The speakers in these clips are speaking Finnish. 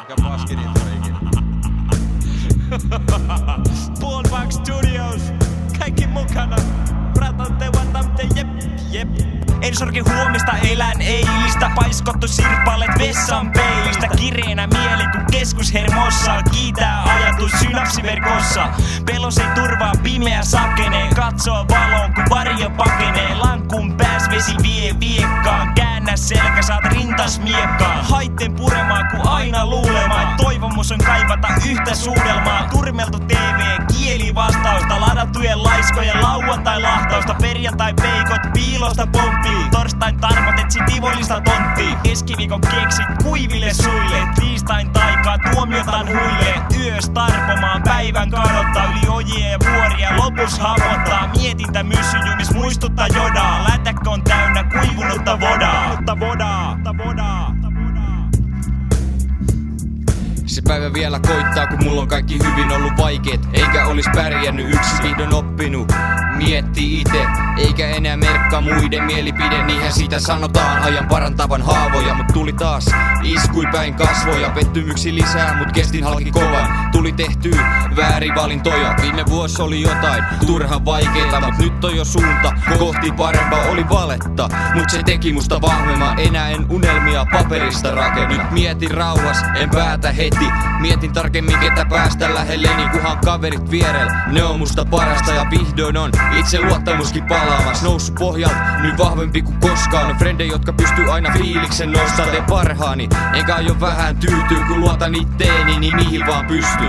Mikä paskin intro ikinä. Pullback Studios, kaikki mukana. Ratate vatamte, jep, jep. En sorki huomista, elän eilistä. Paiskottu sirpaleet vessan peilistä. Kireenä mieli kun keskushermossa. Kiitää ajatus synapsiverkossa. Pelos ei turvaa, pimeä sakenee. Katsoo valoon kun varjo pakenee. Lankkuun pääs vesi vie viekkaan. Käännä selkä, saat rintas miekkaan. Haitten puremaan kun aina luulemaan. Toivomus on kaivata yhtä suudelmaa. Turmeltu TV, kieli vastausta. Ladattujen laiskojen lauantai lahtausta. Perjantai peikot, piilosta pomppii. Torstain tarmot etsi tivolista tonttii. Keskiviikon keksit kuiville suille. Tiistain taikaa tuomiotan huille. Yös tarpomaan päivän kadottaa. Yli ojia ja vuoria lopus hapottaa. Mietintä myssyjumis muistuttaa jodaa. Lätäkkö on täynnä kuivunutta vodaa. Se päivä vielä koittaa, kun mulla on kaikki hyvin ollut vaikeet. Eikä olis pärjännyt, yksi vihdoin oppinut. Miettii ite, eikä enää merkkaa muiden mielipide. Niinhän siitä sanotaan, ajan parantavan haavoja. Mut tuli taas, iskui päin kasvoja. Pettymyksi lisää, mut kestin halki kovan. Tuli tehtyä väärin valintoja. Viime vuosi oli jotain turhan vaikeeta. Mut nyt on jo suunta, kohti parempaa oli valetta. Mut se teki musta vahvemman, enää en unelmia paperista rakenna. Nyt mietin rauhas, en päätä heti. Mietin tarkemmin ketä päästä lähelleni, kunhan kaverit vierellä. Ne on musta parasta ja vihdoin on itse luottamuskin palaamas. Noussut pohjalta, nyt vahvempi kuin koskaan. On frendejä, jotka pystyy aina fiiliksen nostaa. Teen parhaani, enkä aio vähän tyytyy. Kun luotan itteeni, niin niihin vaan pystyy.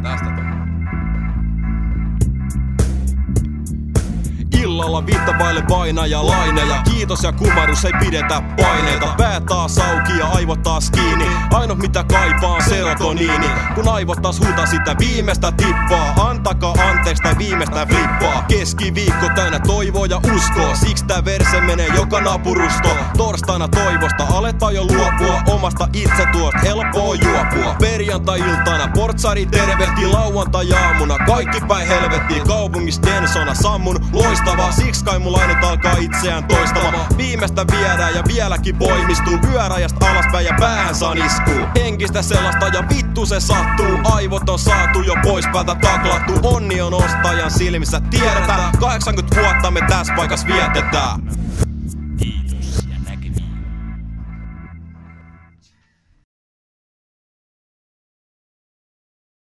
Illalla viittavaille vainaja laineja. Kiitos ja kumarus ei pidetä paineita. Pää taas auki ja aivot taas kiinni. Ainut mitä kaipaa on serotoniini. Kun aivot taas huutaa sitä viimeistä tippaa. Antakaa anteeksi tai viimeistä flippaa. Keskiviikko täynnä toivoa ja uskoa. Siks tää verse menee joka napurusto. Torstaina toivosta aletaan jo luopua. Omasta itsetuosta helppoa juopua. Perjantai-iltana portsari tervehti. Lauantai-aamuna kaikki päin helvettiin. Kaupungis Densona sammun loistavaa. Siksi kai mulla ainut alkaa itseään toistamaan. Viimeistä viedään ja vieläkin voimistuu. Pyöräjästä alaspäin ja päähän saan iskuu. Henkistä sellaista ja vittu se sattuu. Aivot on saatu jo pois päältä taklattu. Onni on ostajan silmissä tiedetään. 80 vuotta me tässä paikas vietetään.